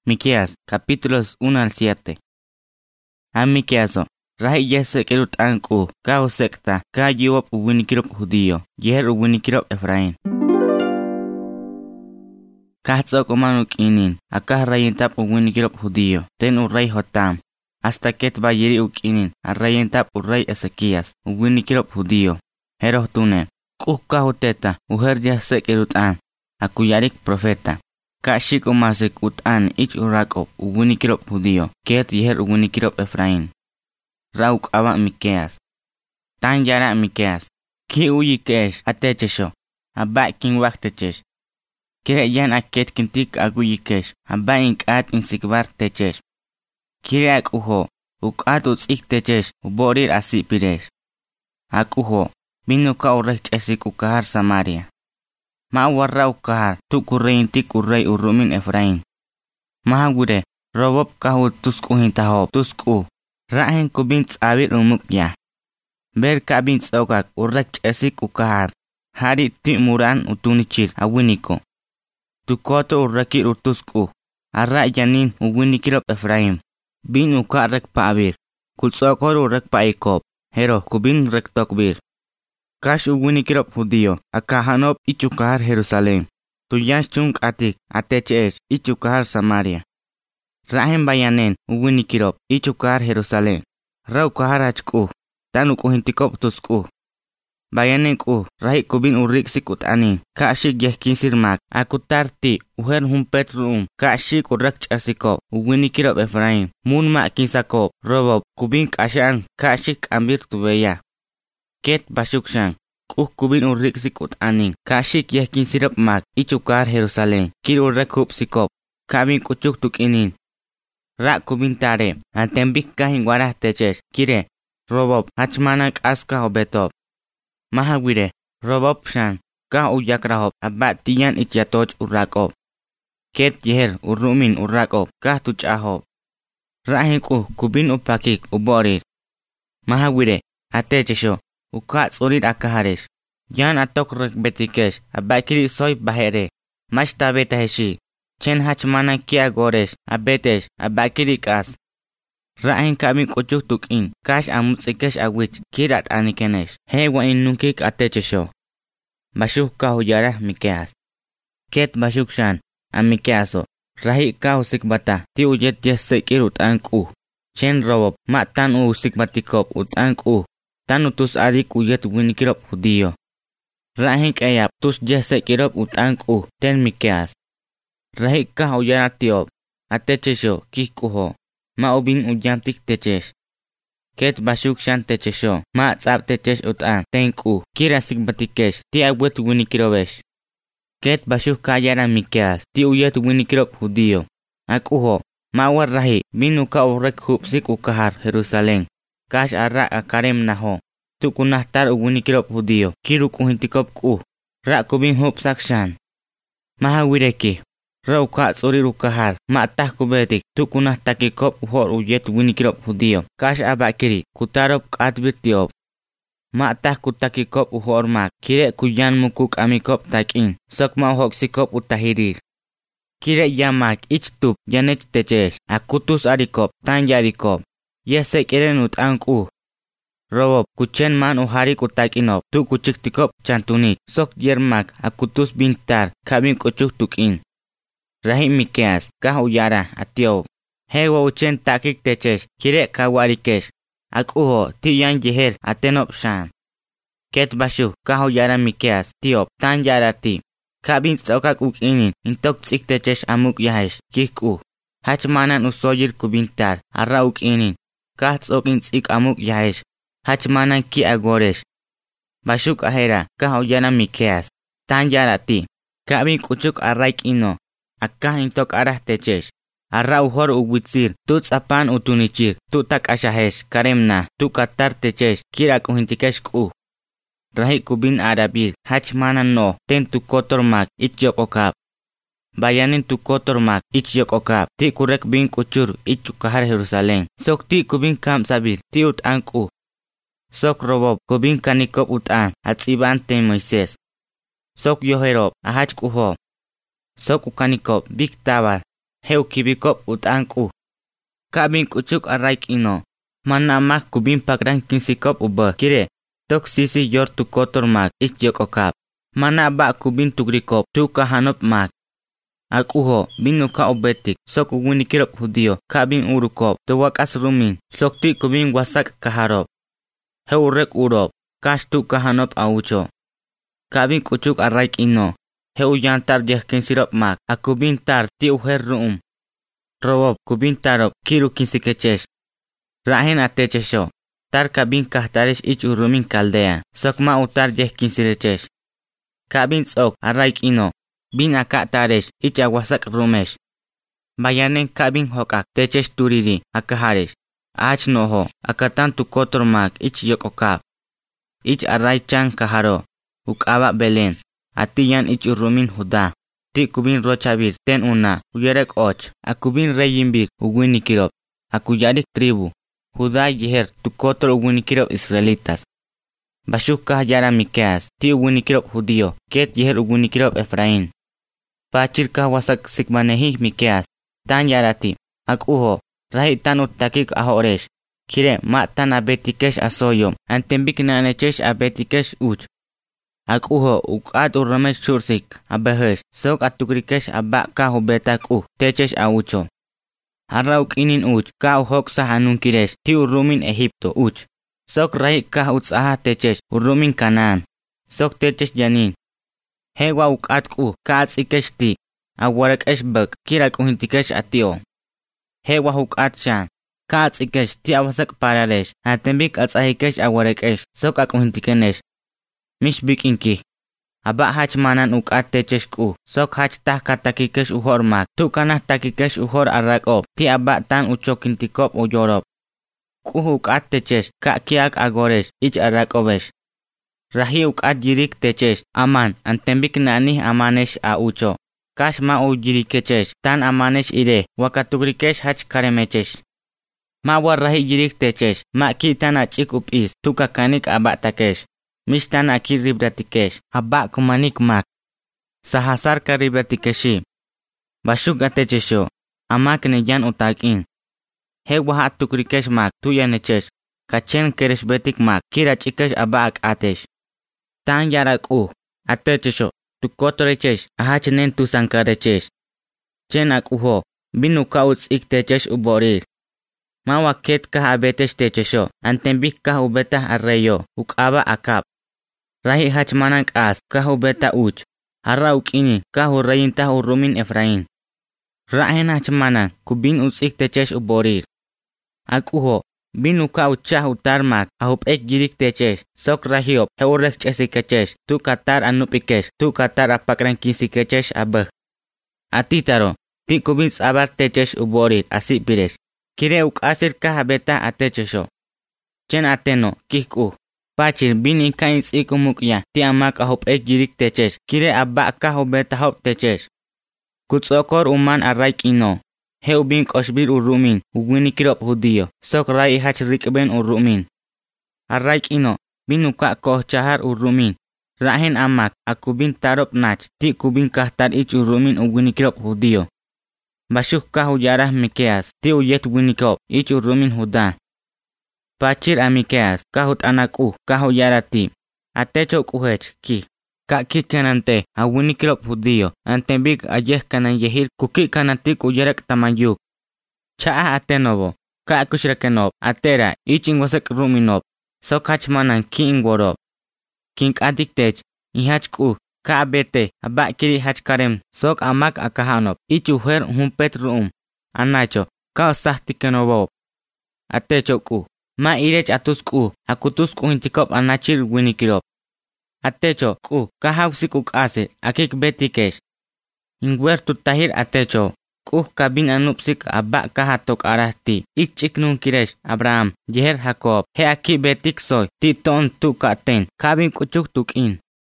Miqueas, capítulos 1 al 7. Miqueaso, rahi yese kerut anku, kao sekta, ka yiwop uwinikirop judío, yer uwinikirop Efraín. Kahtsok umanuk inin, akah rayintap uwinikirop judío, ten uray Jotam. Hasta ket bayiri ukinin, arrayintap uray Ezequías, uwinikirop judío. Heroh tunen, kahuteta, uher yese kerut an, akuyarik profeta. Kashik umasik utan ich urakop uwinikirop judío, ket yer uwinikirop Efraín. Rauk awa Miqueas. Tan yara Miqueas. Ki uyikesh atechesho, abak kin waktechesh. Kire yan aket kintik aguyikesh, abak inkat insikbar techesh. Kire ak uho, ukat utsik techesh, uborir asipiresh. Ak uho, binuka urech esik ukahar Samaria. Ma warra ukahar, tu kurreintik urrey urumin Efraín. Mahagure, robob kahut tusku hintahob, tusku. Rahen kubints awit umukya. Ber kabints okak urrech esik ukahar. Hari timuran utunichir awiniko. Tukoto urrakir utusku. Arra yanin uwinikirop Efraín. Bin ukarek paabir. Kulsokor urrek paikop. Hero kubin rektokbir. Kash uwinikirop judío, akahanop ichukahar Jerusalén. Tuyash chung atik, atechesh, ichukahar Samaria. Rahen bayanen, uwinikirop, ichukahar Jerusalén. Raukahar hachku, tanukuhintikop tusku. Bayanen ku, rahi kubin urik sikut anin, kaashik yehkinsir mak, akutarti, uher humpet room, kaashik urak chasikop, uwinikirop Efraín, mun mak kinsakop, robob, kubin kashan, kaashik ambir tubeya. Ket bashukshan, kubin urik sikut aning, kashik yehkin sirap mak, ichukar Jerusalén, kir urek hup sikop, kabin kuchuk tukinin. Rak kubin tare, antembik kahin warah techesh, kire, robob, hachmanak aska hobetop. Mahagwire, robob shan, kah uyak rahop, abat tiyan ityatoch urakop. Ket yeher urumin urakop, kah tuchahop. Rahin kubin upakik uborir. Mahagwire, atechesho. Ukat sulit akaharesh. Yan atok rek betikesh. Abakiri soy bahere. Mash tabeta heshi. Chen hachmana kia goresh. Abetesh. Abakiri kas. Rahin kami kuchuk tukin. Kash amutsikesh awich. Kirat anikenesh. He wa innunkik atechesho. Bashuk kahuyarah Miqueas. Ket bashuk shan. Miqueaso. Rahi kahusik bata. Ti uyet yesek ut anku. Chen robob. Matan usik batikop ut anku. Tanutus adik uyet winikirop judío. Rahik ayap tus jese kirop utangku ten Miqueas. Rahik kah uyanatiop. Atechesho kikuho. Ma ubin uyantik techesh. Ket bashuk shan techesho. Ma tsap techesh utan tenku. Kirasik batikesh. Ti awet winikirobesh. Ket bashuk kayara Miqueas. Ti uyet winikirop judío. Akuho. Ma war rahi. Binuka urek hupsik ukahar Jerusalén. Kash arra akarem naho. Tukunah tar uwinikirop judío. Kiru kuhintikop ku. Ra kubin hop sakshan. Mahawireki. Ra uka tsuri rukahar. Matah kubetik. Tukunah takikop uhor uyet uwinikirop judío. Kash abakiri. Kutarop katbirtiop. Matah kutakikop uhor mak. Kire kuyan mukuk amikop takin. Sok mahok sikop utahirir. Kire yamak ichtup yanech techesh. Akutus arikop. Tanjarikop. Yese kirenut angku. Robob kuchen man uharik utakinop. Tu kuchik tikop chantunit. Sok yermak akutus bintar. Kabin kuchuk tukin. Rahim Miqueas. Kah uyara atiob. Hewa uchen takik techesh. Kire kawarikesh. Akuho tiyan jeher atenop shan. Ket bashu. Kah uyara Miqueas. Tiop tan yarati. Kabin sokak ukinin. Intok tsik techesh amuk yahesh. Kiku. Hachmanan usoyir kubintar. Arra ukinin. Kah tsokin tsik amuk yahesh. Hachmanan ki agoresh. Bashuk ahera. Kah uyana Miqueas. Tan yarati. Kabin kuchuk arraik ino. Akah intok arah techesh. Arra uhor uwitsir. Tu tsapan utunichir. Tu tak ashahesh. Karemna. Tu katar techesh. Kirak uhintikesh ku. Rahi kubin arabir. Hachmanan no. Ten tu kotor mak. Ityok okap. Bayanin tu kotor mak. Ityok okap. Ti kurek bin kuchur. Ichukahar Jerusalén. Sok ti kubin kam sabir. Ti ut angku. Sok robob kubin kanikop utan atsiban ten Moises. Sok yoherob ahach kuho. Sok ukanikop big tabar. heu kibikop utangku. Kabin kucuk araik ino. Mana mak kubin pakran kinsikop uba kire. Tok sisi yor tu kotor mak ich jok okap. Mana ba kubin tugrikop tu kahanop mak. Akuho binuka obetik sok ugunikirop hudio kabin urukop tu wakas rumin sok ti kubin wasak kaharop. Heu rek urop kas tu kahanop aucho. Kabin kucuk araik ino. Heu yantar jeh kinsirop mak akubin tar ti uher ruum. Robob kubin tarop kiru kinsikechesh. Rahen atechesho. Tar kabin kahtaresh ich urumin kaldea. Sok ma utar jeh kinsirechesh. Kabin sok araik ino. Bin akak taresh ich awasak rumesh. Bayanen kabin hokak techesh turiri akaharesh. Ach noho akatan tu kotor mak ich yok okap. Ich aray chan kaharo. Ukaba belen. Atiyan ich urumin huda. Ti kubin rochabir ten una uyerek och. Akubin reyimbir uguinikirop. Akuyarik tribu. Huda yeher tu kotor uguinikirop Israelitas. Bashuk yara Mikeas. Ti uguinikirop Judio. Ket yeher uguinikirop Efrain. Pachir wasak sikmanehi Mikeas. Tan yarati. Akuho. Rahi tan utakik ahoresh. Kire ma tan abetikesh asoyom. Antembik na anechesh abetikesh uch. Akuho ukat uramesh chursik abehesh. Sok atukrikesh abak ka hubetak techesh aucho. Harauk inin uch ka uhok sa hanunkiresh. Ti urumin Egipto uch. Sok rahi ka utsaha techesh urumin Kanaan. Sok techesh janin. Hewa ukat ka atsikesh ti. Awarek eshbek kirak uhintikesh atio. Hewa ukat shan. Ka atsikesh ti awasak pararesh. Atembik atsahikesh awarek esh. Sok akuhintikenesh. Mish bikinki. Aba hach manan ukat techesh Sok hach tah katakikesh uhor mak. Tu kanah takikesh uhor arakop. Ti aba tan uchokintikop uyorop. Ukat techesh ka kiak agoresh. Ich arakobesh. Rahi ukat jirik techesh. Aman. Antembik nanih amanesh ucho. Kash ma jirikechesh. Tan amanesh ire. Wakatugrikesh hach karemechesh. Ma war rahi jirik techesh. Ma ki tan achik upis. Tu kakanik aba takesh. Mistan akir ribratikesh. Abak kumanik mak. Sahasar ka ribratikeshi. Bashuk atechesho. Amak nejan utakin. He wahat tukrikesh mak tuyanechesh. Kachen keresh betik mak. Kirachikesh abak atesh. Tan yarak atechesho. Tu kotorechesh. Ahach nen tu sankarechesh. Chen akuho. Binu kauts iktechesh uborir. Mawa ket ka abetesh techesho. Antembik ka ubetah arreyo. Ukaba akap. Rahi hach manang as kahu beta uch. Harauk ini kahu rayintah urumin Efrain. Rahen hach manang kubin utsik techesh uborir. Akuho binu ka uchah utarmak ahup ek jirik techesh. Sok rahiop heurek chesikechesh. Tu katar anupikesh. Tu katar apakran kisikechesh abah. Atitaro ti kubin sabar techesh uborir asik piresh. Kire uk asir kaha beta atechesho. Chen ateno kihku. Pachir bini kains ikumukya ti amak ahop ek jirik techesh. Kire abba kahobeta hop techesh. Kutsokor uman araik ino. Heu bin koshbir urumin. Uguinikirop Judio. Sok rai hach rikben urumin. Araik ino. Binuka koh chahar urumin. Rahen amak akubin tarop nach. Ti kubin kahtar ich urumin uguinikirop Judio. Bashuk kahu yarah Mikeas. Ti uyet uguinikop ich urumin Juda. Pachir Mikeas, kahut anak kahu yarati. Atecho kuhech, ki. Kaki kanante, awunikirop Judio. Antembik ayeh kanan yehir, kuki kanantik uyerak tamayuk. Chaa atenobo, ka akushrakenop, atera, ichin wasak ruminop. Sok hachmanan ki ingworop. King adiktech, ihach ka abete, abakiri hachkarem, sok amak akahanop. Ichuher humpet ruum. Anacho, ka osahtikenobo. Atecho Ma irech atusku, akutusku hintikop anachir winikirop. Atecho, kahausik ase, akik betikesh. Ingwer tutahir atecho, kabin anupsik abak kahatok arahti. Ichik nun kiresh, Abraham, jeher Jacob, he aki betik soy, titon tu katen, kabin kuchuk tukin.